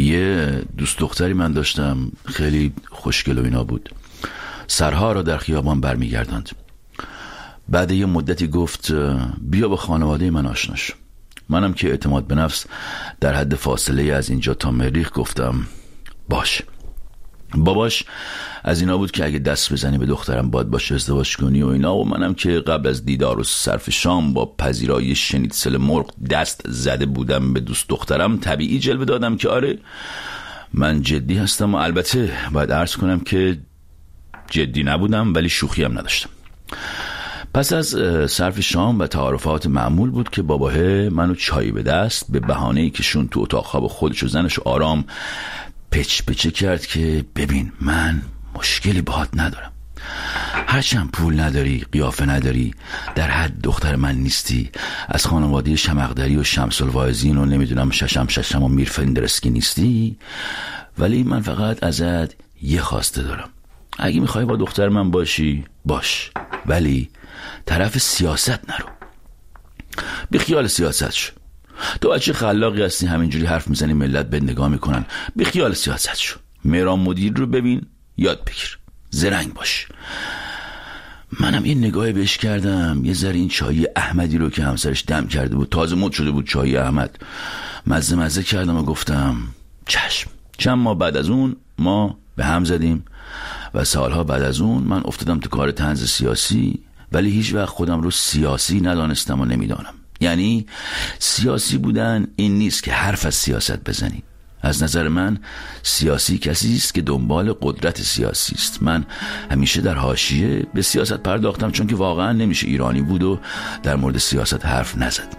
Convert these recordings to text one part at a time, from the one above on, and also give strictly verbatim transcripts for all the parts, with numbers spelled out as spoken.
یه دوست دختری من داشتم، خیلی خوشگل و اینا بود. سرها را در خیابان برمیگرداند. بعد یه مدتی گفت بیا با خانواده من آشنا شو. منم که اعتماد به نفس در حد فاصله از اینجا تا مریخ گفتم باش. باباش از اینا بود که اگه دست بزنی به دخترم باید باش ازدواج کنی و اینا، و منم که قبل از دیدار و صرف شام با پذیرایی شنیتسل مرغ دست زده بودم به دوست دخترم، طبیعی جلوه دادم که آره من جدی هستم. و البته باید عرض کنم که جدی نبودم ولی شوخی هم نداشتم. پس از صرف شام و تعارفات معمول بود که باباه منو چای به دست به بهانه‌ای که شون تو اتاق خواب خودش و زنش آرام پچ پچه کرد که ببین من مشکلی باهات ندارم، هرچند پول نداری، قیافه نداری، در حد دختر من نیستی، از خانواده شمقدری و شمس الواعظین و نمیدونم ششم ششم و میر فندرسکی نیستی، ولی من فقط ازت یه خواسته دارم. اگه میخوای با دختر من باشی باش، ولی طرف سیاست نرو. بی خیال سیاست شو. تو بچه خلاقی هستی، همینجوری حرف میزنی ملت به نگاه میکنن. بی خیال سیاست شو. مهران مدیر رو ببین، یاد بگیر، زرنگ باش. منم این نگاهی بهش کردم، یه ذره این چای احمدی رو که همسرش دم کرده بود، تازه مد شده بود چای احمد، مزه مزه کردم و گفتم چشم. چند ماه بعد از اون ما به هم زدیم و سالها بعد از اون من افتادم تو کار طنز سیاسی، ولی هیچ وقت خودم رو سیاسی ندانستم و نمیدانم. یعنی سیاسی بودن این نیست که حرف از سیاست بزنی. از نظر من سیاسی کسی است که دنبال قدرت سیاسی است. من همیشه در حاشیه به سیاست پرداختم چون که واقعا نمیشه ایرانی بود و در مورد سیاست حرف نزد،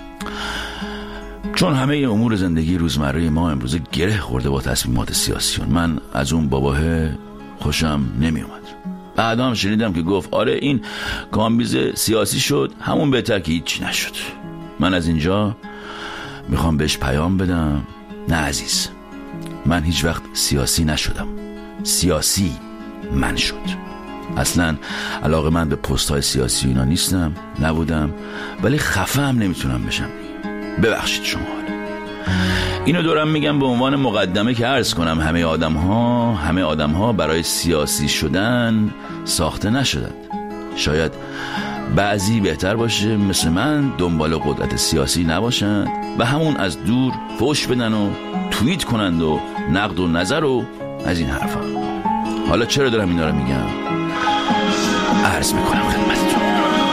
چون همه امور زندگی روزمره ما امروزه گره خورده با تصمیمات سیاسیون. من از اون باباه خوشم نمی اومد. بعدا هم شنیدم که گفت آره این کامبیز سیاسی شد، همون بهتر که هیچی نشد. من از اینجا میخوام بهش پیام بدم نه عزیز، من هیچ وقت سیاسی نشدم، سیاسی من شد. اصلا علاقه من به پست های سیاسی اینا نیستم، نبودم، ولی خفه هم نمیتونم بشم. ببخشید شما. اینو دارم میگم به عنوان مقدمه که عرض کنم همه آدم ها همه آدم ها برای سیاسی شدن ساخته نشدند. شاید بعضی بهتر باشه مثل من دنبال قدرت سیاسی نباشند و همون از دور فوش بدن و توییت کنند و نقد و نظر و از این حرفا. حالا چرا دارم اینا رو میگم؟ عرض میکنم خدمتتون.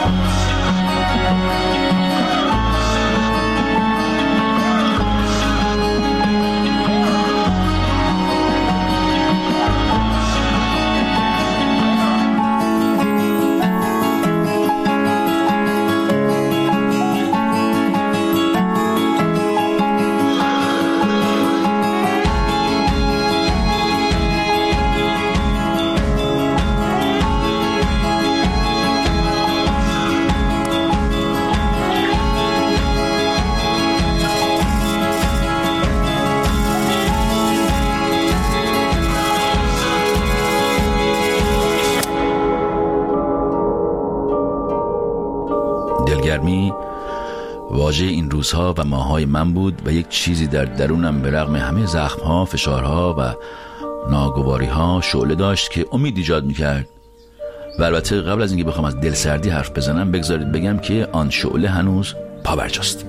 دلگرمی واژه این روزها و ماههای من بود و یک چیزی در درونم به رغم همه زخمها، فشارها و ناگواریها شعله داشت که امید ایجاد میکرد. و البته قبل از اینکه بخوام از دلسردی حرف بزنم بگذارید بگم که آن شعله هنوز پابرجاست.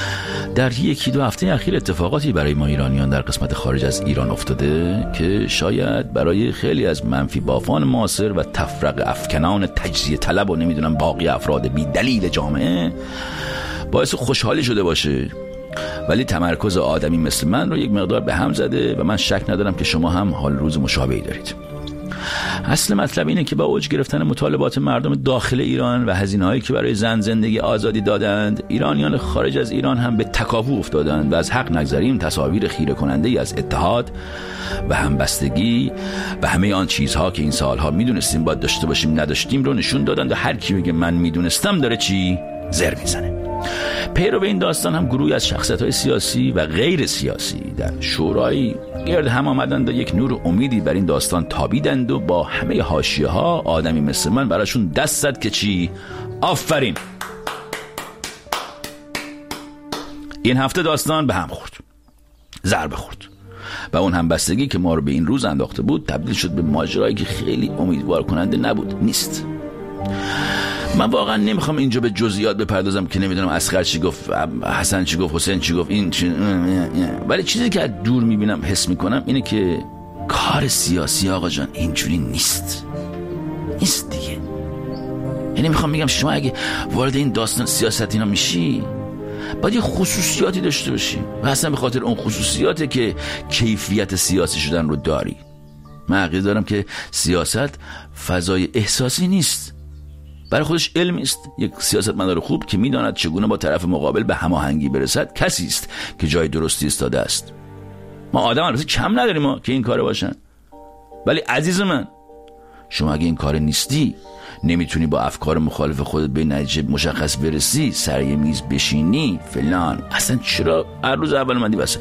در یکی دو هفته اخیر اتفاقاتی برای ما ایرانیان در قسمت خارج از ایران افتاده که شاید برای خیلی از منفی بافان معاصر و تفرق افکنان تجزیه طلب و نمیدونم باقی افراد بی دلیل جامعه باعث خوشحالی شده باشه، ولی تمرکز آدمی مثل من رو یک مقدار به هم زده و من شک ندارم که شما هم حال روز مشابهی دارید. اصل مطلب اینه که با اوج گرفتن مطالبات مردم داخل ایران و هزینه‌هایی که برای زن زندگی آزادی دادند، ایرانیان خارج از ایران هم به تکاپو افتادند و از حق نگذریم تصاویر خیره کننده از اتحاد و همبستگی و همه آن چیزها که این سالها میدونستیم باید داشته باشیم نداشتیم رو نشون دادند و هر کی بگه من میدونستم داره چی زر میزنه. پیرو به این داستان هم گروهی از شخصیت‌های سیاسی و غیر سیاسی در شورای گرد هم آمدند و یک نور امیدی بر این داستان تابیدند و با همه حاشیه‌ها آدمی مثل من براشون دست زد که چی؟ آفرین. این هفته داستان به هم خورد، ضربه خورد. و اون همبستگی که ما رو به این روز انداخته بود تبدیل شد به ماجرایی که خیلی امیدوار کننده نبود. نیست. من واقعا نمیخوام اینجا به جزئیات بپردازم که نمیدونم اصغر چی گفت، حسن چی گفت، حسین چی گفت، این چی، ولی چیزی که از دور میبینم حس میکنم اینه که کار سیاسی آقا جان اینجوری نیست. نیست دیگه. یعنی میخوام بگم شما اگه وارد این داستان سیاست اینا میشی باید یه خصوصیاتی داشته باشی و اصلا به خاطر اون خصوصیاته که کیفیت سیاسی شدن رو داری. من عقیده دارم که سیاست فضای احساسی نیست، برای خودش علمی است. یک سیاستمدار خوب که میداند چگونه با طرف مقابل به هماهنگی برسد کسی است که جای درستی ایستاده است. ما آدم البته کم نداریم ما که این کار باشن، ولی عزیز من شما اگه این کار نیستی، نمیتونی با افکار مخالف خودت به نتیجه مشخص برسی، سر یه میز بشینی فلان، اصلا چرا هر روز اول اومدی وسط؟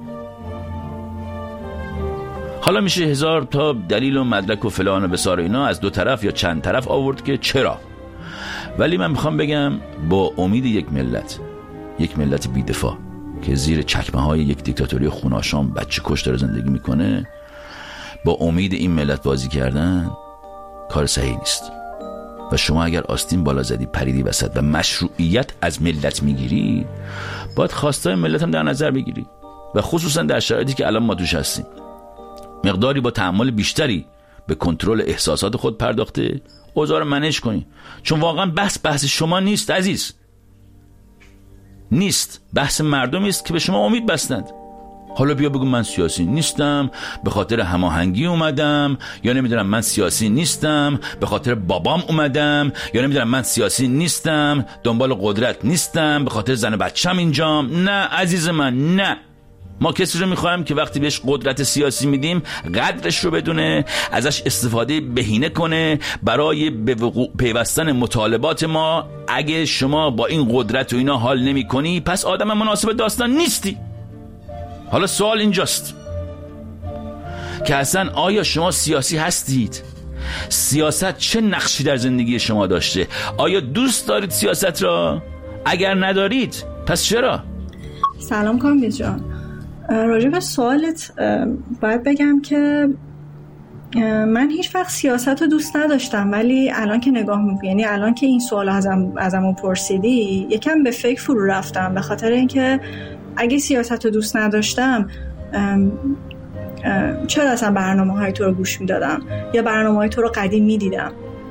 حالا میشه هزار تا دلیل و مدرک و فلان و بسار اینا از دو طرف یا چند طرف آورد که چرا، ولی من میخوام بگم با امید یک ملت، یک ملت بی‌دفاع که زیر چکمه های یک دیکتاتوری خوناشام بچه کش داره زندگی میکنه، با امید این ملت بازی کردن کار صحیح نیست. و شما اگر آستین بالا زدی پریدی وسط و مشروعیت از ملت میگیری، باید خواستای ملت هم در نظر بگیری و خصوصا در شرایطی که الان ما توش هستیم مقداری با تحمل بیشتری به کنترل احساسات خود پرداخته اوضاع رو منیج کنی. چون واقعا بحث بحث شما نیست عزیز، نیست، بحث مردمی است که به شما امید بستند. حالا بیا بگو من سیاسی نیستم به خاطر هماهنگی اومدم، یا نمیدونم من سیاسی نیستم به خاطر بابام اومدم، یا نمیدونم من سیاسی نیستم دنبال قدرت نیستم به خاطر زن بچم اینجام. نه عزیز من، نه. ما کسی رو میخوایم که وقتی بهش قدرت سیاسی میدیم قدرش رو بدونه، ازش استفاده بهینه کنه برای به وقوع پیوستن مطالبات ما. اگه شما با این قدرت و اینا حال نمی کنی پس آدم مناسب داستان نیستی. حالا سوال اینجاست که اصلا آیا شما سیاسی هستید؟ سیاست چه نقشی در زندگی شما داشته؟ آیا دوست دارید سیاست را؟ اگر ندارید پس چرا؟ سلام کامبیز جان، راجع به سوالت باید بگم که من هیچ وقت سیاست رو دوست نداشتم، ولی الان که نگاه میکنم، یعنی الان که این سوال ازم ازمون پرسیدی یکم به فکر فرو رفتم، به خاطر اینکه اگه سیاست رو دوست نداشتم ام ام چرا اصلا برنامه های تو رو گوش میدادم یا برنامه های تو رو قدیم میدیدم؟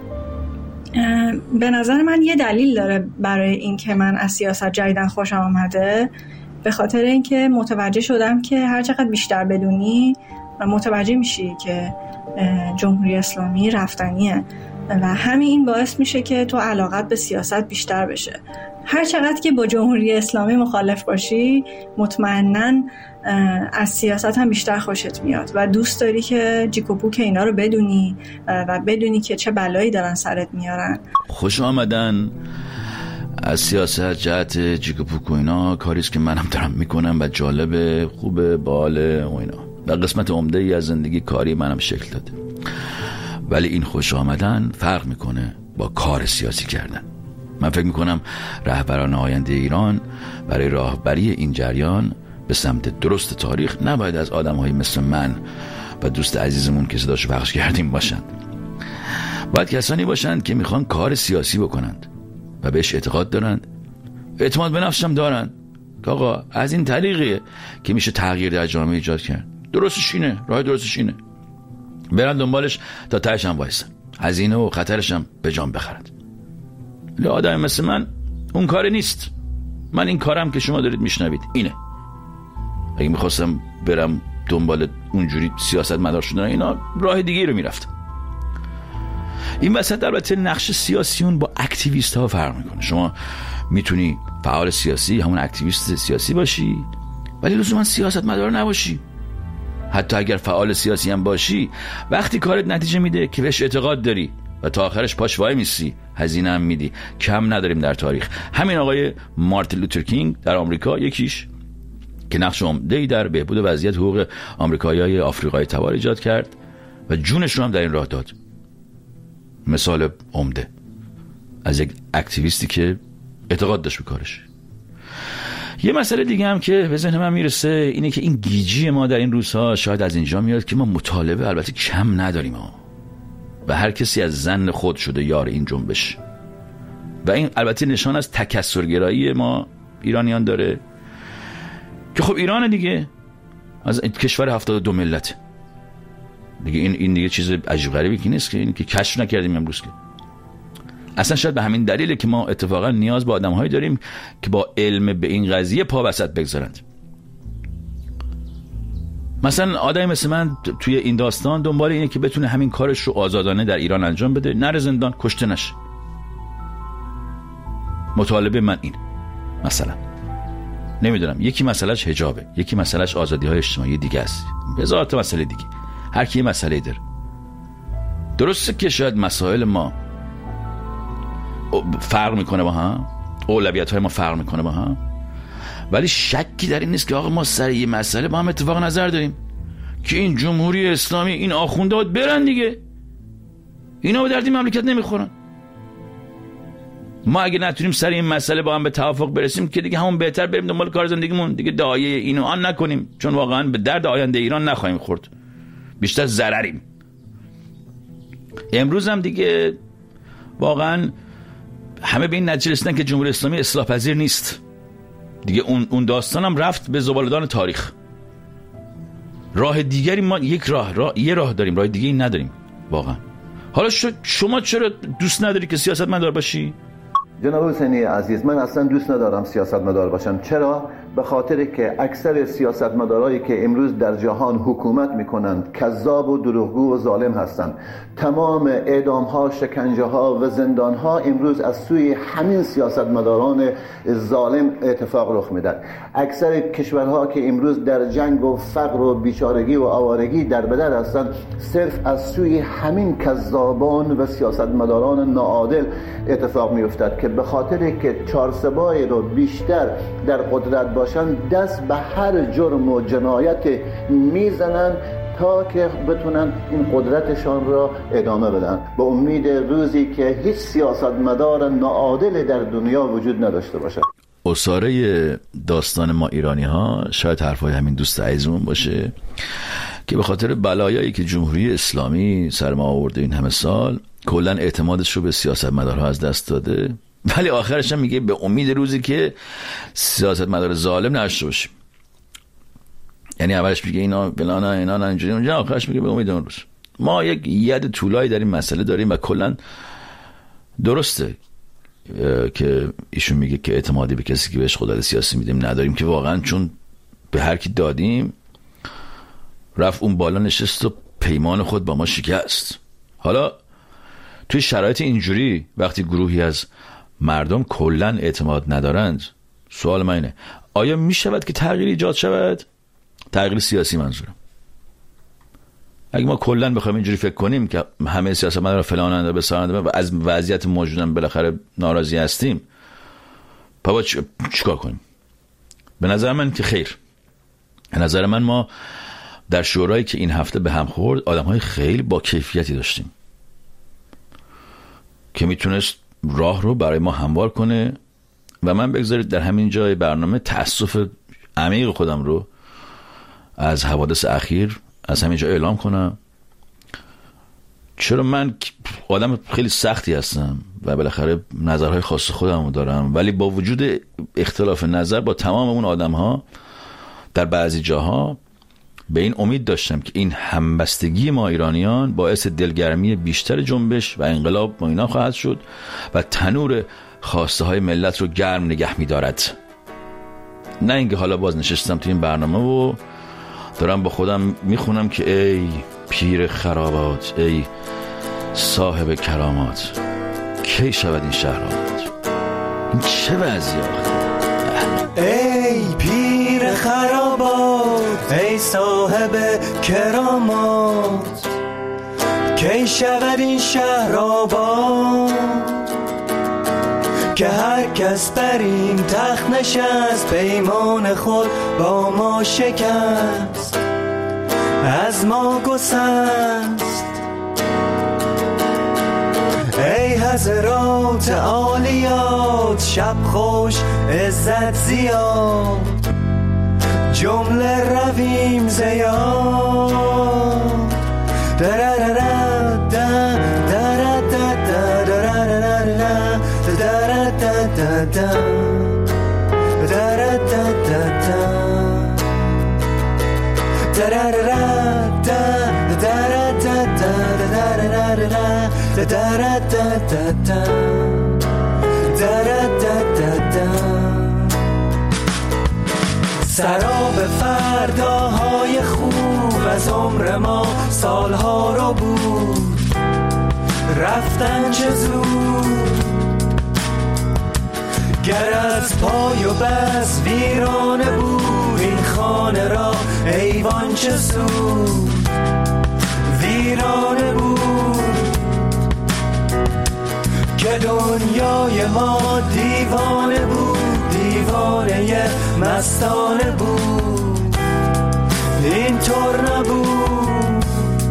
به نظر من یه دلیل داره برای این که من از سیاست جدیدن خوشم آمده، به خاطر اینکه متوجه شدم که هر چقدر بیشتر بدونی متوجه میشی که جمهوری اسلامی رفتنیه و همین این باعث میشه که تو علاقت به سیاست بیشتر بشه. هر چقدر که با جمهوری اسلامی مخالف باشی مطمئناً از سیاست هم بیشتر خوشت میاد و دوست داری که جیکوپو که اینا رو بدونی و بدونی که چه بلایی دارن سرت میارن. خوش آمدن از سیاست جهت جیکوپو اینا کاریست که منم دارم میکنم و جالبه، خوبه، باله و اینا و قسمت عمده ای از زندگی کاری منم شکل داده. ولی این خوش آمدن فرق میکنه با کار سیاسی کردن. من فکر میکنم رهبران آینده ایران برای راهبری این جریان به سمت درست تاریخ نباید از آدم‌هایی مثل من و دوست عزیزمون که صداشو پخش کردیم باشند. باید کسانی باشند که میخوان کار سیاسی بکنند و بهش اعتقاد دارند، اعتماد به نفسشم دارند که آقا از این طریقیه که میشه تغییر در جامعه ایجاد کرد. درستش اینه، راه درستش اینه، برن دنبالش تا تهش هم وایسن، هزینه و خطرش هم به جان بخرد. لی آدم مثل من اون کار نیست. من این کارم که شما دارید میشنوید اینه. اگه میخواستم برم دنبال اونجوری سیاست مدار شدن اینا راه دیگه رو میرفتم. این وسط البته نقش سیاسیون با اکتیویست ها فرق میکنه. شما میتونی فعال سیاسی، همون اکتیویست سیاسی باشی، ولی لزوما سیاست مدار نباشی. حتی اگر فعال سیاسی هم باشی، وقتی کارت نتیجه میده که بهش اعتقاد داری و تا آخرش پاش وای میسی، هزینه هم میدی، کم نداریم در تاریخ. همین آقای مارتین لوتر کینگ در آمریکا یکیش که نقش عمده‌ای در بهبود وضعیت حقوق آمریکایی‌های آفریقای تبار ایجاد کرد و جونش رو هم در این راه داد. مثال عمده از یک اکتیویستی که اعتقاد داشت به کارش. یه مسئله دیگه هم که به ذهن من میرسه اینه که این گیجی ما در این روزها شاید از اینجا میاد که ما مطالبه البته کم نداریم ها. و هر کسی از ظن خود شده یار این جنبش و این البته نشان از تکثرگرایی ما ایرانیان داره که خب ایران دیگه از کشور هفتاد و دو ملت دیگه، این این دیگه چیز عجیب غریبی که نیست که این که کشف نکردیم امروز که اصلا شاید به همین دلیله که ما اتفاقا نیاز به آدم‌هایی داریم که با علم به این قضیه پا وسط بگذارند. مثلا آدمی مثل من توی این داستان دنبال اینه که بتونه همین کارش رو آزادانه در ایران انجام بده، نره زندان، کشته نشه. مطالبه من این مثلا نمیدونم، یکی مسئلهش حجابه، یکی مسئلهش آزادی‌های اجتماعی دیگه است، هزار تا مسئله دیگه، هر کی مسئله داره. درسته که شاید مسائل ما فرق میکنه با هم، اولویت‌های ما فرق میکنه با هم، ولی شکی در این نیست که آقا ما سر یه مسئله با هم اتفاق نظر داریم که این جمهوری اسلامی، این آخوندها برن دیگه، اینا به درد این مملکت نمیخورن. ما اگه نتونیم سر این مسئله با هم به توافق برسیم که دیگه همون بهتر بریم دنبال کار زندگیمون، دیگه دعایه اینو آن نکنیم، چون واقعا به درد آینده ایران نخواهیم خورد، بیشتر ضرریم. امروز هم دیگه واقعا همه به این نتیجه رسیدن که جمهوری اسلامی اصلاح پذیر نیست دیگه. اون اون داستانم رفت به زباله‌دان تاریخ. راه دیگری ما یک راه, راه یه راه داریم، راه دیگه این نداریم واقعا. حالا شما چرا دوست نداری که سیاستمدار باشی؟ جناب حسینی عزیز، من اصلا دوست ندارم سیاستمدار باشم. چرا؟ به خاطر که اکثر سیاستمدارایی که امروز در جهان حکومت میکنند کذاب و دروغگو و ظالم هستند. تمام اعدام ها، شکنجه ها و زندان ها امروز از سوی همین سیاستمداران ظالم اتفاق رخ میدن. اکثر کشورها که امروز در جنگ و فقر و بیچارگی و آوارگی در بدر هستند صرف از سوی همین کذابان و سیاستمداران ناعادل اتفاق میافتد که به خاطر که چارسبای رو بیشتر در قدرت باشن دست به هر جرم و جنایت میزنن تا که بتونن این قدرتشان را ادامه بدن، به امید روزی که هیچ سیاستمدار ناعادل در دنیا وجود نداشته باشه. اساره داستان ما ایرانی ها شاید حرفای همین دوست عزیزمون باشه که به خاطر بلایایی که جمهوری اسلامی سر ما آورده این همه سال کلا اعتمادش رو به سیاستمدارها از دست داده، ولی آخرش هم میگه به امید روزی که سیاستمدار ظالم نشته باشیم. یعنی اولش میگه اینا بلانا اینا نه اینجوری، اونجا آخرش میگه به امید اون روز. ما یک ید طولایی در این مسئله داریم و کلا درسته که ایشون میگه که اعتمادی به کسی که بهش قدرت سیاسی میدیم نداریم، که واقعا چون به هر کی دادیم رفت اون بالا نشست و پیمان خود با ما شکست. حالا توی شرایط اینجوری وقتی گروهی از مردم کلن اعتماد ندارند، سوال من اینه آیا میشود که تغییر ایجاد شود؟ تغییر سیاسی منظورم. اگه ما کلن بخوایم اینجوری فکر کنیم که همه سیاستمدارا فلانند و بسارند و از وضعیت موجودم بالاخره ناراضی هستیم، پس چ... چیکار کنیم؟ به نظر من که خیر. به نظر من ما در شورایی که این هفته به هم خورد آدم‌های خیلی با کیفیتی داشتیم که میتونست راه رو برای ما هموار کنه و من بگذارید در همین جای برنامه تأسف عمیق خودم رو از حوادث اخیر از همین جا اعلام کنم. چرا من آدم خیلی سختی هستم و بالاخره نظرهای خاص خودم رو دارم، ولی با وجود اختلاف نظر با تمام اون آدم ها در بعضی جاها به این امید داشتم که این همبستگی ما ایرانیان باعث دلگرمی بیشتر جنبش و انقلاب با اینا خواهد شد و تنور خواسته های ملت رو گرم نگه می دارد. نه اینکه حالا باز نشستم تو این برنامه و دارم با خودم میخونم که ای پیر خرابات، ای صاحب کرامات، کی شود این شهر آباد؟ این چه وضعی آخه؟ ای پیر خرابات، ای صاحب کرامات، کی شود این شهر آباد؟ که هر کس بر این تخت نشست پیمان خود با ما شکست، از ما گسست. ای حضرات عالیات، شب خوش عزت زیاد، جمله رویم زیاد. سراب فرداهای خوب از عمر ما سالها رو بود، رفتن چه زود. گر از پای و بس ویرانه بود این خانه را، ایوان چه سود ویرانه بود. که دنیای ما دیوانه بود، دیوانه مستانه بود، این طور نبود.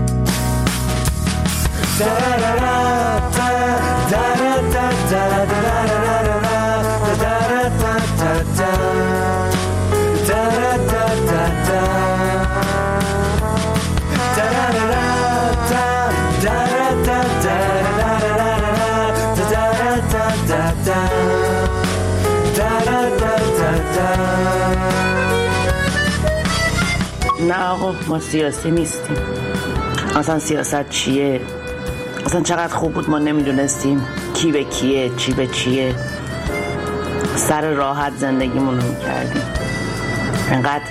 نه آقا ما سیاسی نیستیم. اصلا سیاست چیه؟ اصلا چقدر خوب بود ما نمیدونستیم کی به کیه، چی به چیه. سر راحت زندگیمون رو میکردیم. انقدر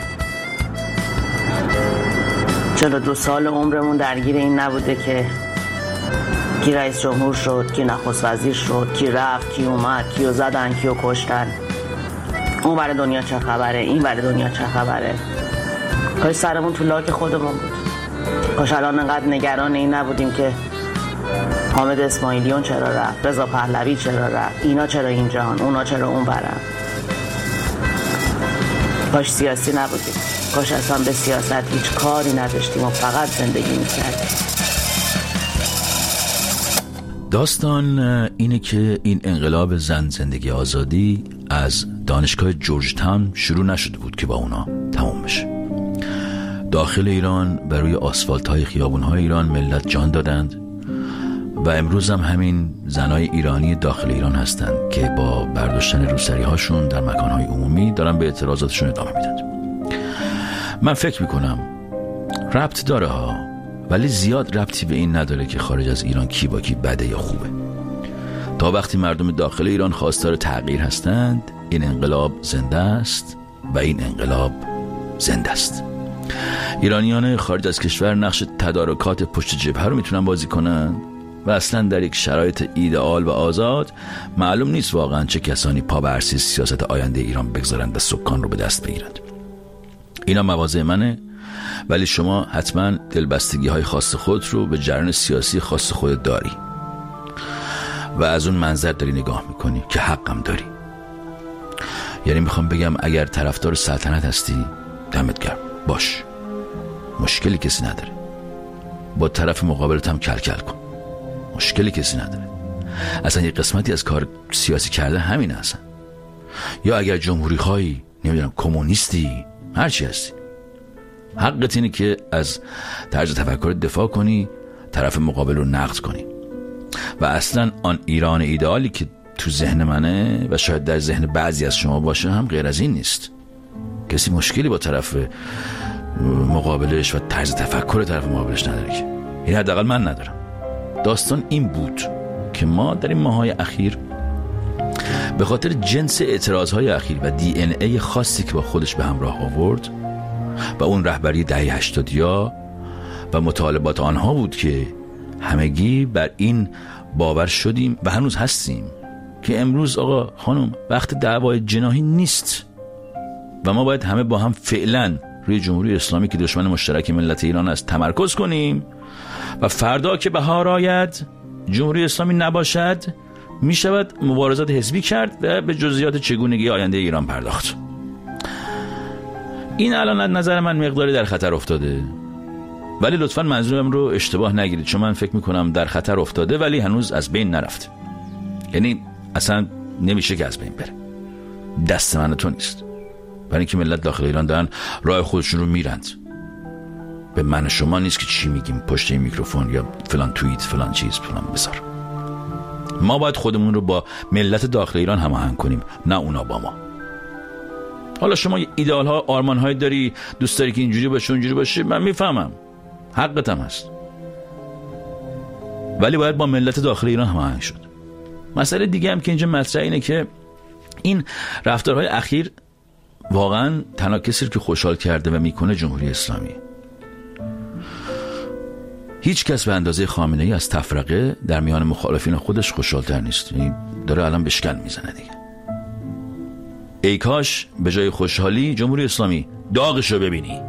چرا دو سال عمرمون درگیر این نبوده که کی رئیس جمهور شد، کی نخست وزیر شد، کی رفت، کی اومد، کیو زدن، کیو کشتن، اون ور دنیا چه خبره، این ور دنیا چه خبره. کاش سرمون تو لاک خودمون بود. کاش الان انقدر نگران این نبودیم که حامد اسماعیلیون چرا رفت، رضا پهلوی چرا رفت، اینا چرا اینجان، اونا چرا اون برن. کاش سیاسی نبودیم. کاش اصلا به سیاست هیچ کاری نداشتیم و فقط زندگی میکردیم. داستان اینه که این انقلاب زن زندگی آزادی از دانشگاه جورج تاون شروع نشده بود که با اونا تموم بشه. داخل ایران بر روی آسفالت های خیابون های ایران ملت جان دادند و امروز هم همین زنای ایرانی داخل ایران هستند که با برداشتن روسری هاشون در مکان های عمومی دارن به اعتراضاتشون ادامه میدن. من فکر میکنم ربط داره ها، ولی زیاد ربطی به این نداره که خارج از ایران کی با کی بده یا خوبه. تا وقتی مردم داخل ایران خواستار تغییر هستند، این انقلاب زنده است و این انقلاب زنده است. ایرانیان خارج از کشور نقش تدارکات پشت جبهه رو میتونن بازی کنن و اصلا در یک شرایط ایدئال و آزاد معلوم نیست واقعا چه کسانی پا به عرصه سیاست آینده ایران بگذارند و سکان رو به دست بگیرند. اینا مواضع منه، ولی شما حتما دلبستگی های خاص خود رو به جریان سیاسی خاص خودت داری و از اون منظر داری نگاه میکنی که حقم داری. یعنی میخوام بگم اگر طرفدار سلطنت هستی دمت گرم باش، مشکلی کسی نداره. با طرف مقابلت هم کل کل کن، مشکلی کسی نداره. اصلا یه قسمتی از کار سیاسی کرده همین اصلا. یا اگر جمهوری خواهی، نمیدونم کمونیستی، هرچی هستی، حقت اینه که از طرز تفکر دفاع کنی، طرف مقابل رو نقد کنی. و اصلا آن ایران ایدئالی که تو ذهن منه و شاید در ذهن بعضی از شما باشه هم غیر از این نیست. کسی مشکلی با طرف مقابلش و طرز تفکر طرف مقابلش نداره که، این حداقل من ندارم. داستان این بود که ما در این ماهای اخیر به خاطر جنس اعتراضهای اخیر و دی ان ای خاصی که با خودش به همراه آورد و اون رهبری دهه هشتادیا و مطالبات آنها بود که همگی بر این باور شدیم و هنوز هستیم که امروز آقا خانم وقت دعوای جناحی نیست و ما باید همه با هم فعلا روی جمهوری اسلامی که دشمن مشترک ملت ایران است تمرکز کنیم و فردا که بهار آید جمهوری اسلامی نباشد می شود مبارزات حزبی کرد و به جزئیات چگونگی آینده ایران پرداخت. این الان از نظر من مقداری در خطر افتاده، ولی لطفاً منظورم رو اشتباه نگیرید، چون من فکر می کنم در خطر افتاده ولی هنوز از بین نرفت. یعنی اصلا نمیشه که از بین بره. دست من تو نیست، برای اینکه ملت داخل ایران دارن راه خودشون رو میرند. به من شما نیست که چی میگیم پشت این میکروفون یا فلان توییت فلان چیز فلان بذار. ما باید خودمون رو با ملت داخل ایران هماهنگ کنیم، نه اونا با ما. حالا شما ایدئال ها آرمان های داری، دوست داری که اینجوری باشه اونجوری باشه، من میفهمم، حقتم هست، ولی باید با ملت داخل ایران هماهنگ شد. مسئله دیگه هم که اینجا مطرح اینه که این رفتارهای اخیر واقعا تنها کسی که خوشحال کرده و میکنه جمهوری اسلامی. هیچ کس به اندازه خامنه‌ای از تفرقه در میان مخالفین خودش خوشحال‌تر نیست. این داره الان بشکن میزنه دیگه. ای کاش به جای خوشحالی جمهوری اسلامی داغشو ببینی.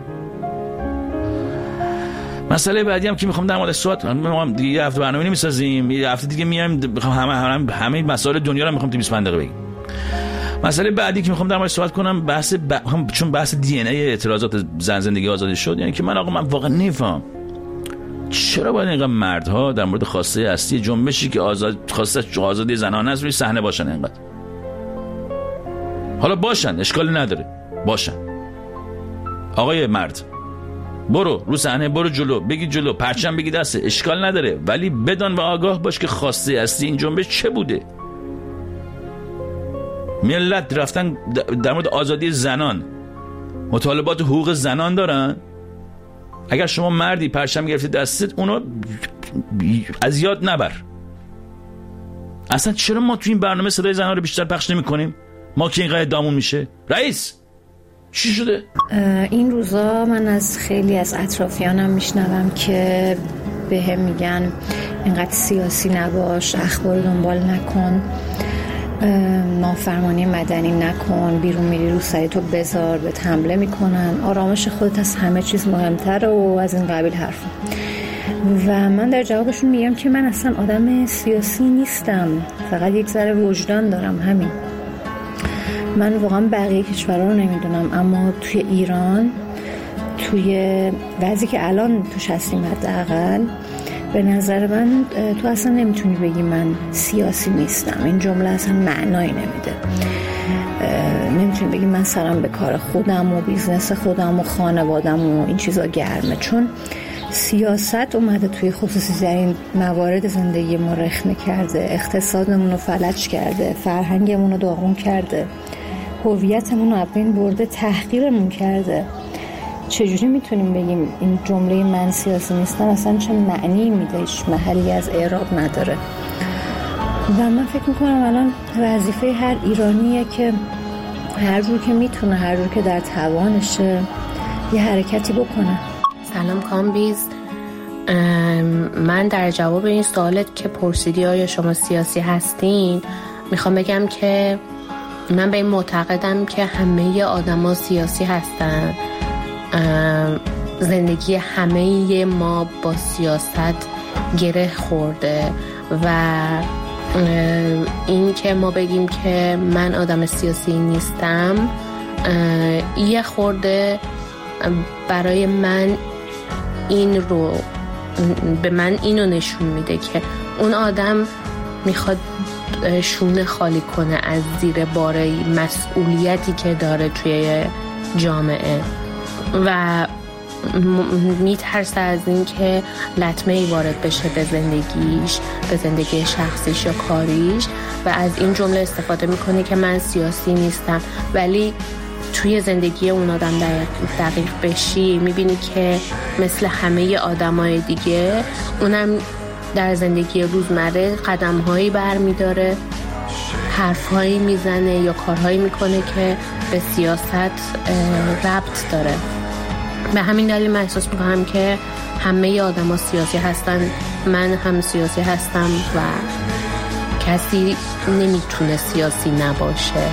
مسئله بعدی هم که میخوام در موردش صحبت کنم، دیگه یه هفته برنامه نمیسازیم، یه هفته دیگه میایم همه همه همه مسائل دنیا رو میخوام تو بیست و پنج دقیقه بگیم. مسئله بعدی که میخوام در موردش صحبت کنم بحث ب... چون بحث دی ان ای اعتراضات زن زندگی آزادی شد، یعنی که من آقا من واقعا نمیفهم چرا باید اینقدر مردها در مورد خواسته اصلی جنبشی که آزاد خواسته آزادی زنان است روی صحنه باشن اینقدر. حالا باشن، اشکالی نداره، باشن. آقای مرد برو رو صحنه، برو جلو، بگی جلو، پرچم بگی دسته، اشکال نداره، ولی بدان و آگاه باش که خواسته اصلی این جنبش چه بوده. ملت رفتن در مورد آزادی زنان، مطالبات حقوق زنان دارن. اگر شما مردی پرچم گرفتی دستت، اونو از یاد نبر. اصلا چرا ما تو این برنامه صدای زنان رو بیشتر پخش نمی کنیم؟ ما که اینقدر دامون میشه. رئیس چی شده؟ این روزا من از خیلی از اطرافیانم میشنوم که به هم میگن اینقدر سیاسی نباش، اخبار دنبال نکن، نافرمانی مدنی نکن، بیرون میری رو سری تو بذار، به حمله میکنن، آرامش خودت از همه چیز مهمتره و از این قبیل حرفا. و من در جوابشون میگم که من اصلا آدم سیاسی نیستم، فقط یک ذره وجدان دارم، همین. من واقعا بقیه کشورها رو نمیدونم، اما توی ایران، توی وضعی که الان توش هستیم حداقل، به نظر من تو اصلا نمیتونی بگی من سیاسی نیستم. این جمله اصلا معنایی نمیده. نمیتونی بگی من سرم به کار خودم و بیزنس خودم و خانوادم و این چیزا گرمه، چون سیاست اومده توی خصوصی ترین موارد زندگی ما رخنه کرده، اقتصادمون رو فلج کرده، فرهنگمون رو داغون کرده، هویتمون رو از بین برده، تحقیرمون کرده. چجوری میتونیم بگیم این جمله من سیاسی نیستم اصلا چه معنی میده؟ هیچ محلی از اعراب نداره. و من فکر میکنم الان وظیفه هر ایرانیه که هر جور که میتونه، هر جور که در توانشه، یه حرکتی بکنه. سلام کامبیز، من در جواب این سوالت که پرسیدی آیا شما سیاسی هستین میخوام بگم که من به این معتقدم که همه آدما سیاسی هستن. زندگی همه ما با سیاست گره خورده و این که ما بگیم که من آدم سیاسی نیستم یه خورده برای من این رو به من اینو نشون میده که اون آدم میخواد شونه خالی کنه از زیر بار مسئولیتی که داره توی جامعه و میترسه از این که لطمه ای وارد بشه به زندگیش، به زندگی شخصیش یا کاریش، و از این جمله استفاده میکنه که من سیاسی نیستم. ولی توی زندگی اون آدم دقیق بشی میبینی که مثل همه آدمای دیگه اونم در زندگی روزمره قدمهایی برمیداره، حرفهایی میزنه یا کارهایی میکنه که به سیاست ربط داره. به همین دلیل من احساس میکنم که همه آدم ها سیاسی هستن، من هم سیاسی هستم و کسی نمیتونه سیاسی نباشه.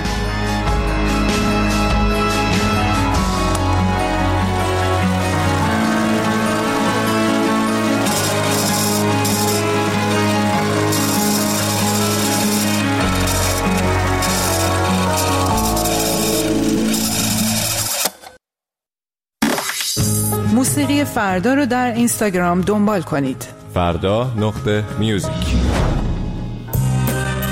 موسیقی فردا رو در اینستاگرام دنبال کنید. فردا نقطه میوزیک.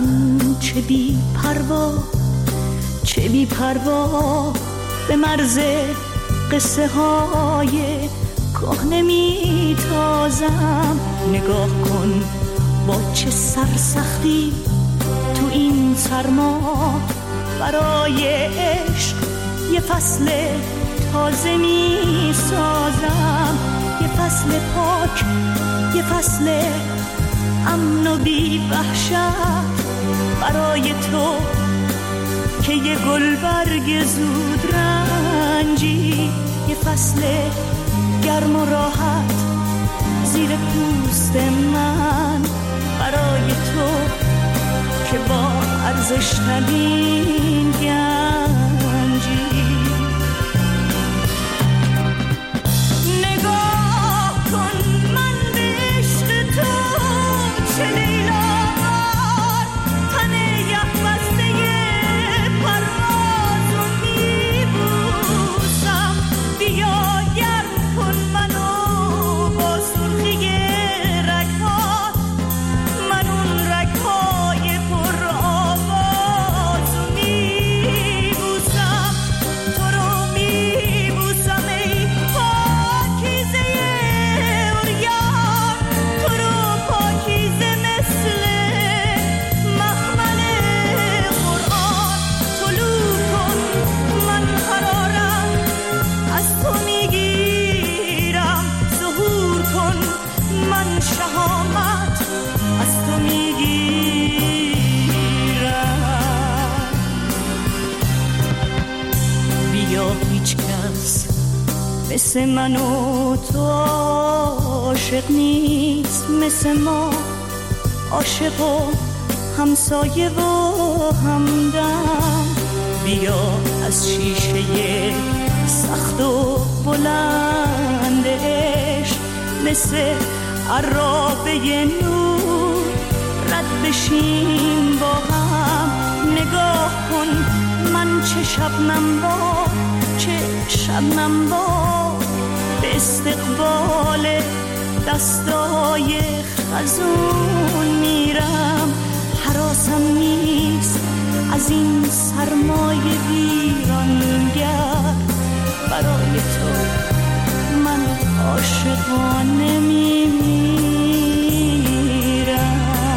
من چه بی پروا چه بی پروا به مرز قصه های کهنه می تازم. نگاه کن با چه سرسختی تو این سرما برای عشق یه فصل تازه می سازم. یه فصل پاک، یه فصل امن و بی وحشت برای تو که یه گلبرگ زود رنجی. یه فصل گرم و راحت زیر پوست من برای تو که با ارزش ترین گنجی. نگاه کن من به عشق تو چه لیلار تن یخ بسته پرواز و میبوسم. بیا گرم کن منو با سرخی رگهات، من اون رگهای پر آواز و میبوسم. تو رو میبوسم ای پاکیزه عریان، تو رو پاکیزه مثل مخمل قرآن. طلوع کن من قرارم از تو میگیرم، ظهور کن من شهامت از تو میگیرم. بیا هیچ کس مثل من و تو عاشق نیست، مثل ما عاشق و همسایه و همدم. بیا از شیشه سخت و بلند عشق مثل عرابه نور رد بشیم با هم. نگاه کن من چه شبنم با چه شبنم با به استقبال دستای خزون میرم. حراسم نیست از این سرمایه ویرانگر، برای تو من عاشقانه میمیرم.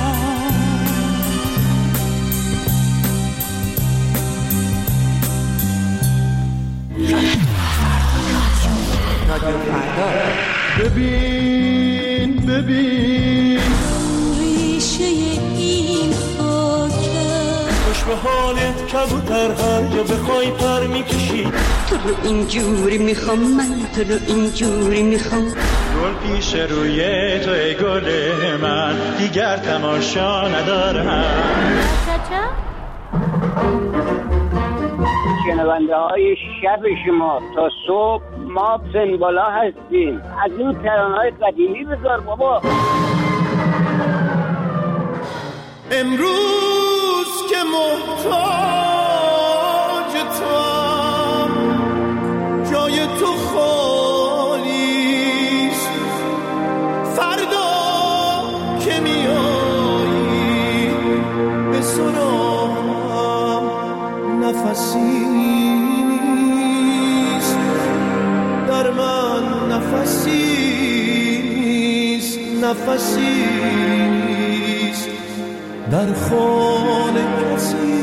رادیو فردا. ببین ببین ریشه این خاکه خوش به حالت کبوتر هر جا بخوای پر میکشی. تو رو اینجوری میخوام، من تو رو اینجوری میخوام. گل پیش روی تو ای گل من، دیگر تماشا ندارم. شنونده های شب شما تا صبح ما پسن بالا هستیم. از اون ترانه‌های قدیمی بذار بابا. امروز که محتاج توام، جای تو خالیست. فردا که میایی به سراغم نفسی نیست، در من نفسی نیست، نفسی نیست، در خانه کسی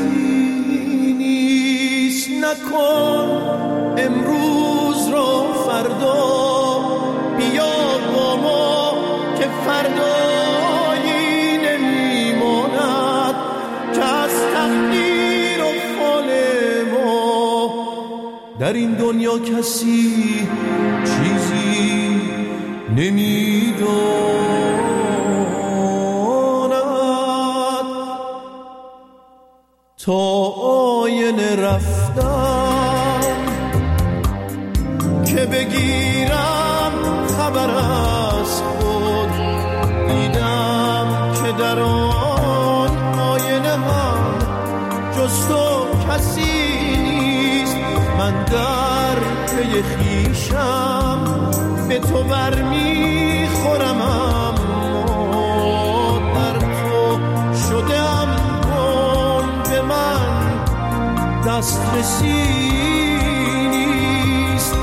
نیست. نکن امروز رو فردا، بیا با ما که فردایی نمیماند که از تقدیر و فال ما در این دنیا کسی چیزی نمیداند. تا آینه رفتم که بگیرم خبر از خود، دیدم که در آن آینه هم جز تو کسی نیست. من در پی خویشم به تو برمیخورم، اما در تو شدم دسترسی نیست.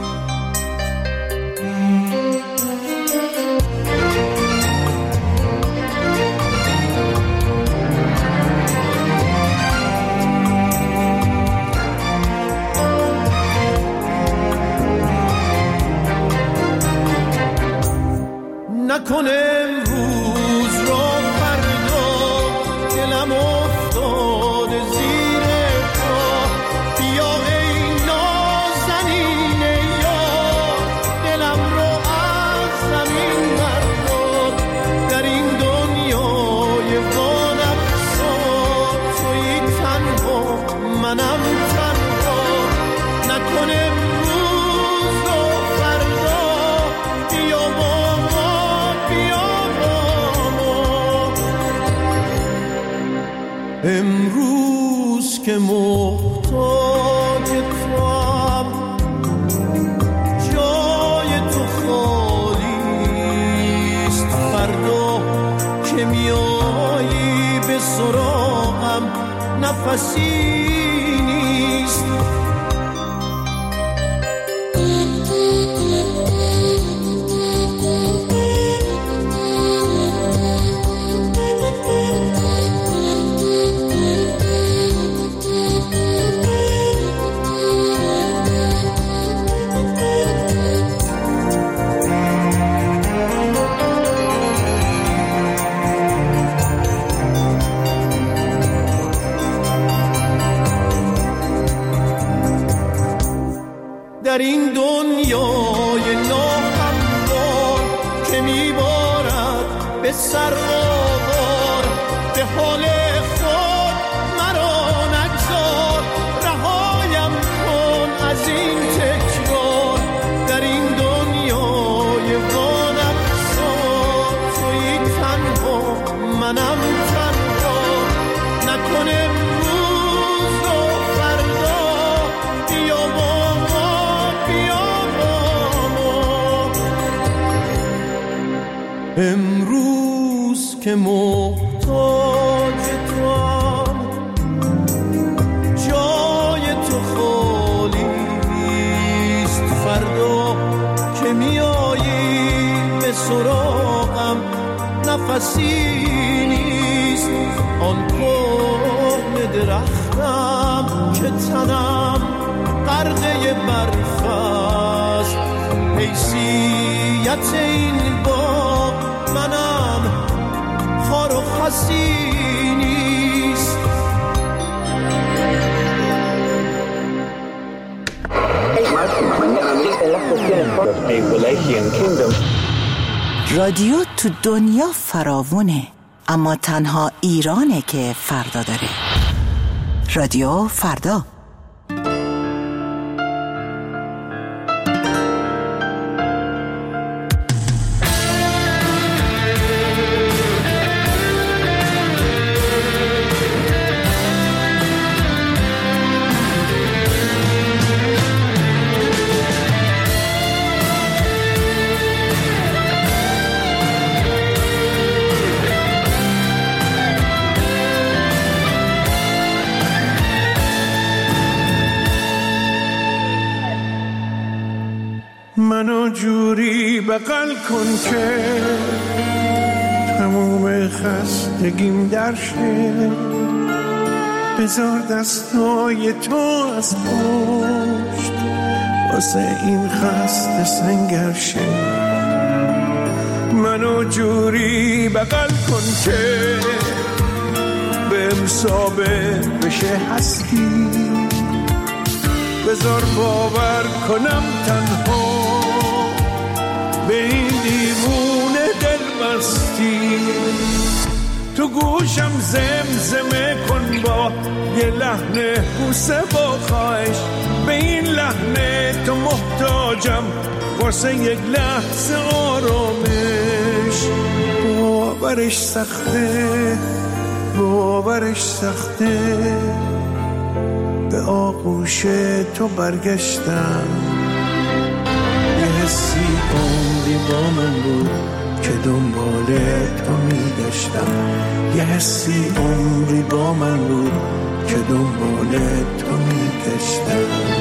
نکنه امروز رو فردا دلم افتاد زیر پا، بیا ای نازنین یار دلم رو از زمین بردار. در این دنیای وانفسا تویی تنها منم تنها. نکنه امروز رو فردا بیا با امروز که محتاج توام، جای تو خالیست. فردا که میایی به سراغم نفسی نیست. در این دنیای ناهموار که میبارد به سر آوار، به حال خود مرا نگذار. رهایم کن از این تکرار. در این دنیای وانفسا تویی تنها منم تنها. نکنه امروز رو فردا بیا با امروز که محتاج توام، جای تو خالیست. فردا که میایی به سراغم نفسی نیست. آن کهن درختم که تنم غرقه برف است، حیثیت این باغ منم خار و خسی نیست. رادیو تو دنیا فراوونه، اما تنها ایرانه که فردا داره. رادیو فردا. منو جوری بغل کن که تموم خستگیم در شه. بذار دستای تو از پشت واسه این خسته سنگر شه. منو جوری بغل کن که بهم ثابت بشه هستی. بذار باور کنم تنها به این دیوونه دل بستی. تو گوشم زمزمه کن با یه لحن بوسه با خواهش. به این لحن تو محتاجم واسه یک لحظه آرامش. باورش سخته، باورش سخته، به آغوش تو برگشتم. یه حسی عمری با من بود که دنبال تو میگشتم. یه حسی عمری با من بود که دنبال تو میگشتم. میگشتم.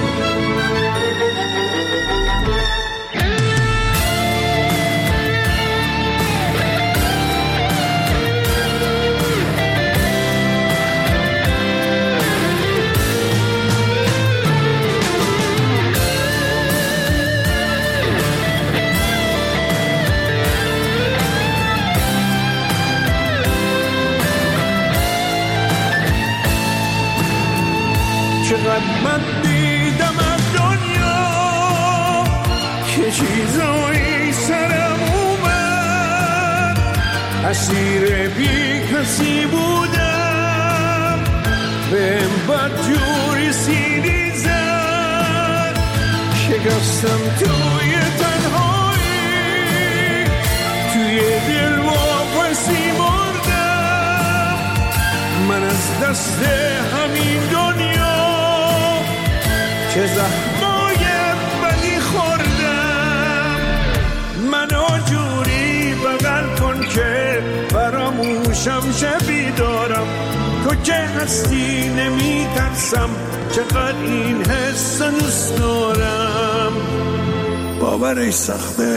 چقدر من دیدم از دنیا که چیزایی سرم اومد، اسیر بی کسی بودم، بهم بدجوری سیلی زد، شکستم توی تنهایی، توی دل واپسی مردم، من از دست همین دنیا چه زخمای بدی خوردم. منو جوری بغل کن که فراموشم شبی دارم، تو که هستی نمی ترسم، چقدر این حس دوست دارم. باورش سخته،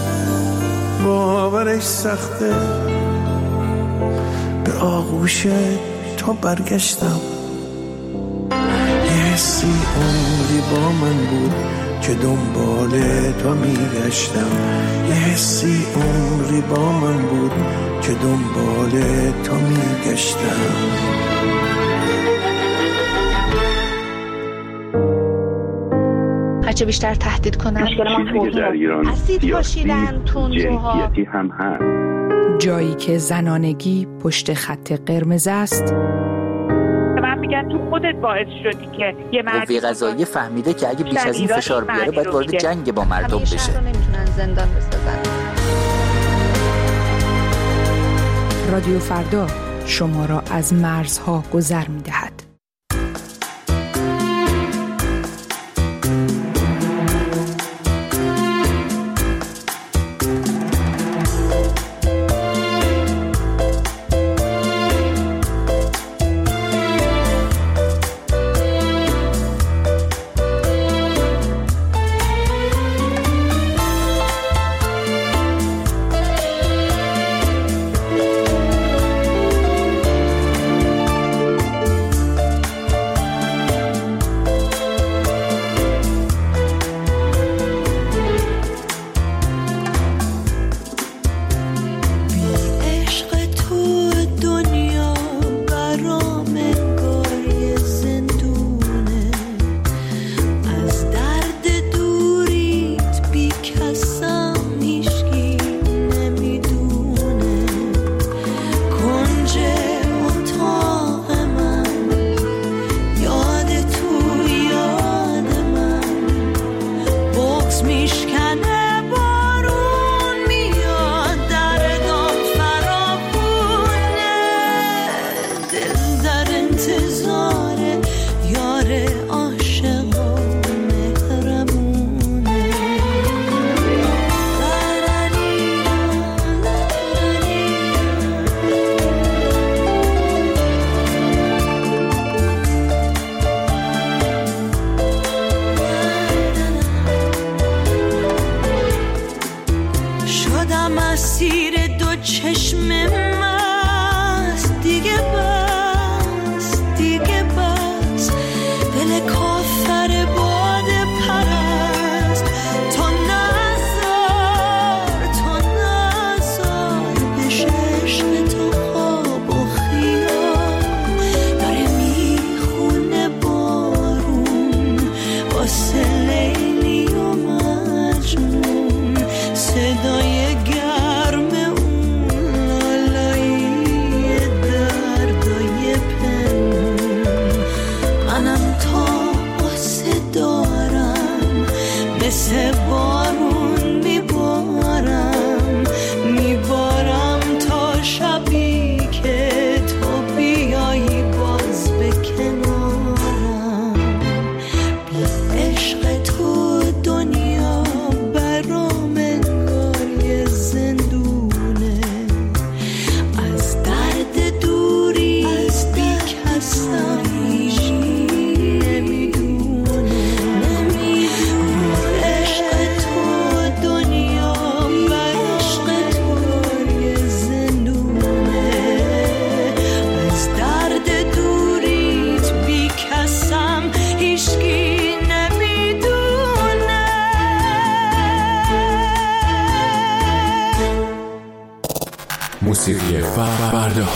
باورش سخته، به آغوش تو برگشتم. حسی عمری با من بود که دنبال تو میگشتم، یه حسی عمری با من بود که دنبال تو میگشتم. هرچه بیشتر تهدید کنن چیزی که در ایران سیاسی جنسیتی هم هست. جایی که زنانگی پشت خط قرمز است، میگن تو خودت باعث شدی که یه مرد قوه قضاییه فهمیده که اگه بیش از این فشار بیاره باید وارد جنگ با مردم بشه. همیشه رو نمیتونن زندان بسازن. رادیو فردا شما را از مرزها گذر می‌دهد. موسیقی فردا.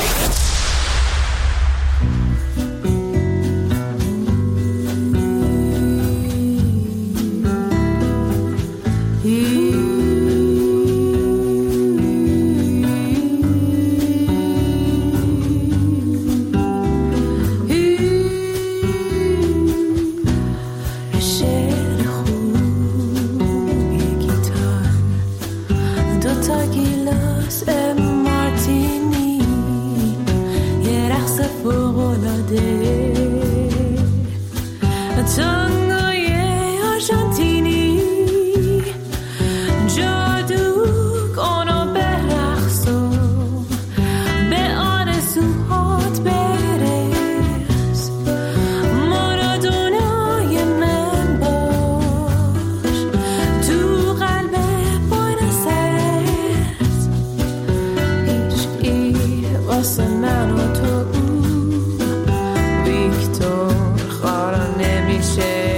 ویکتور خارا نمیشه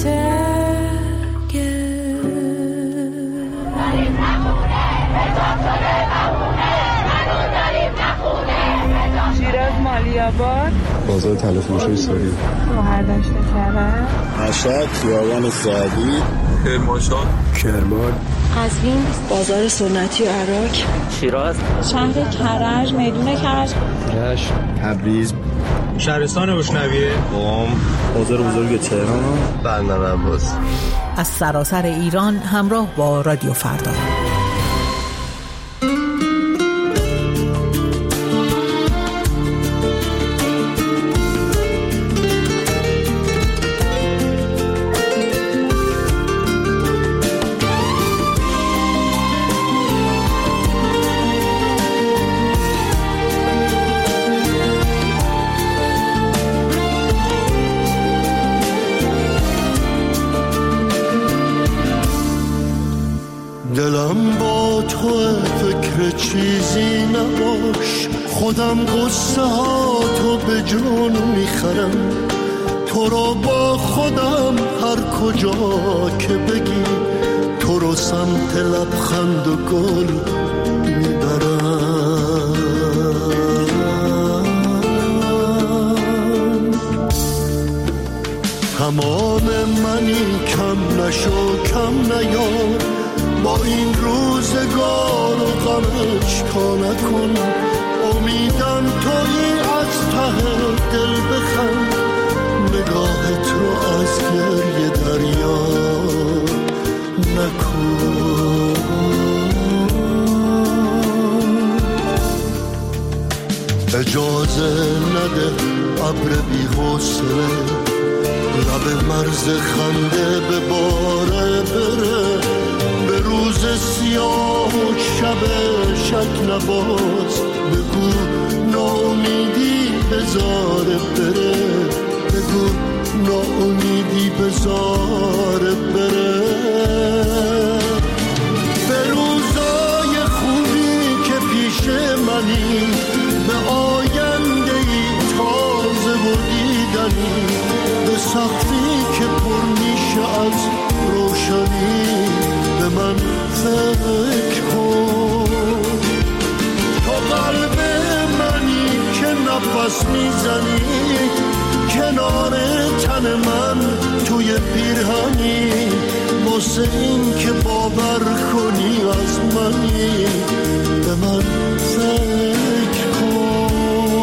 شیراز مالیاباد، بازار تلفروشی سوری، شهردشت کرج، مشهد خیابان سعدی، کرمانشاه، کرمان، قزوین، بازار سنتی عراق، شیراز، شهر کرج، میدون کرج، رشت، تبریز، شهرستان اشنویه، قم، بازار بزرگ تهران، بندر عباس. از سراسر ایران همراه با رادیو فردا. دلم با تو فکر چیزی نباش، خودم قصه ها تو به جون میخرم، تو رو با خودم هر کجا که بگی، تو رو سمت لبخند و گل میبرم. تمام منی کم نشو کم نیار، با این روزگار و غمش تا نکن، امیدم تویی از ته دل بخند، نگاهت رو از گریه دریا نکن. اجازه نده ابر بی حوصله لب مرز خنده به باره بره، به روز سیاه و شب شک نباز، بگو ناامیدی بذاره بره، بگو ناامیدی بذاره بره. به روزای خوبی که پیش منی، به آینده ای تازه و دیدنی، به سقفی که پر میشه از روشنی، به من فکر کن. تو قلب منی که نفس میزنی، کنار تن من توی پیرهنی، واسه این که باور کنی از منی، به من فکر کن.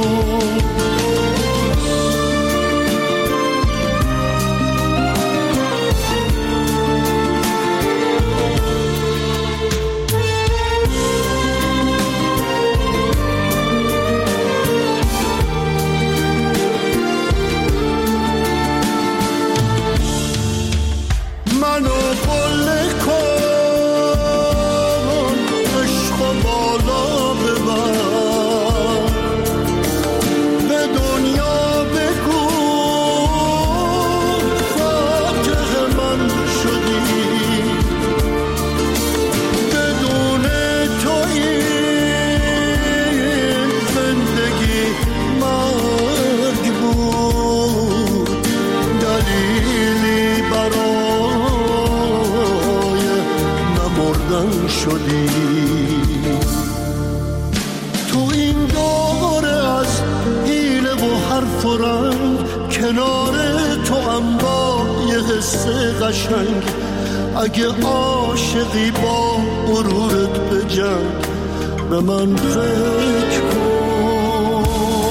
شدی تو این دوره از حیله و حرف و رنگ، کنار تو هم با یه حس قشنگ، اگه عاشقی با غرورت بجنگ، به من فکر کن.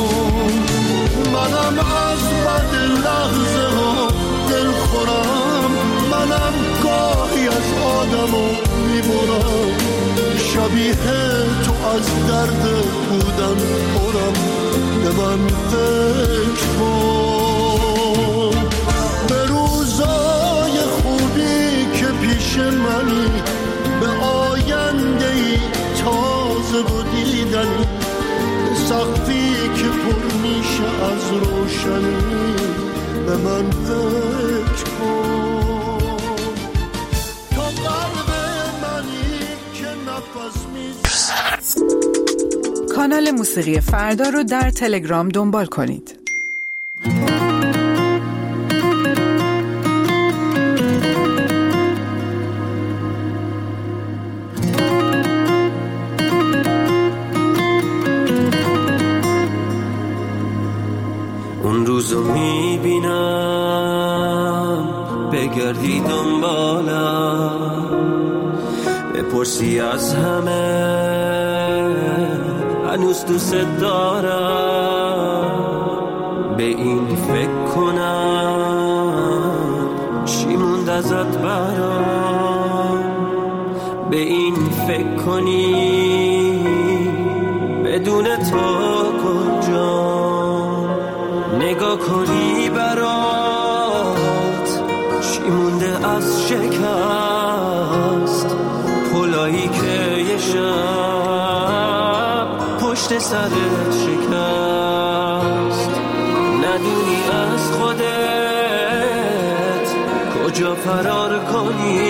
منم از بد لحظه ها دل خورم، منم گاهی از آدمو میبرم، شبیه تو از درد بودن پرم، به من فکر کن. به روزای خوبی که پیش منی، به آینده ای تازه و دیدنی، به سقفی که پر میشه از روشنی، به من فکر کن. تو قلب منی که نفس میزنی. کانال موسیقی فردا رو در تلگرام دنبال کنید. میبینم بگردی دنبالم بپرسی از همه هنوز دوست دارم به این فکر کنم چی موند ازت برام به این فکر کنی بدون تو کجا نگاه کنی برات چی مونده از شکست پلایی که یه شب پشت سرت شکست ندونی از خودت کجا فرار کنی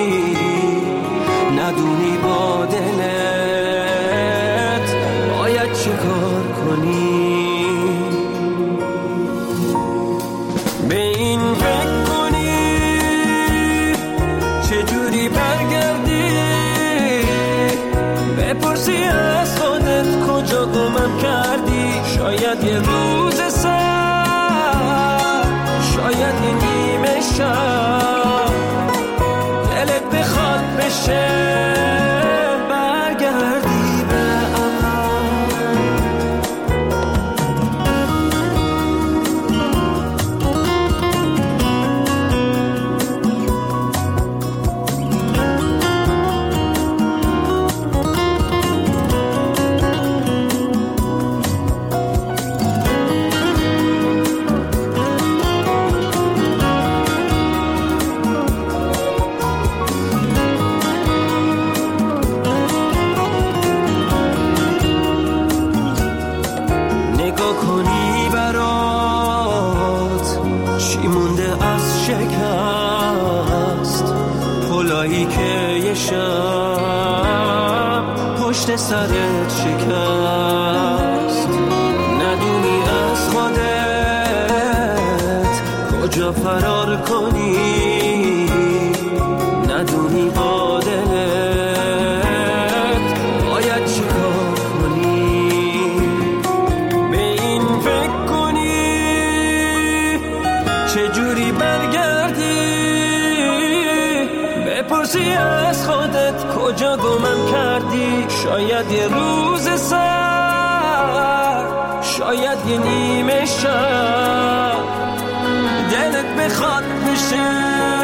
ندونی با دلت باید چه کار کنی به این فکر کنی چجوری برگردی بپرسی از خودت کجا گمم کردی شاید یه روز سر شاید یه نیمه شب دلت بخواد بشه سرت شکست ندونی از خودت کجا فرار کنی ندونی با دلت باید چی کار کنی به این فکر کنی چجوری برگردی بپرسی از خودت کجا گمم کردی شاید یه روز سر شاید یه نیمه شب دلت بخواد بشه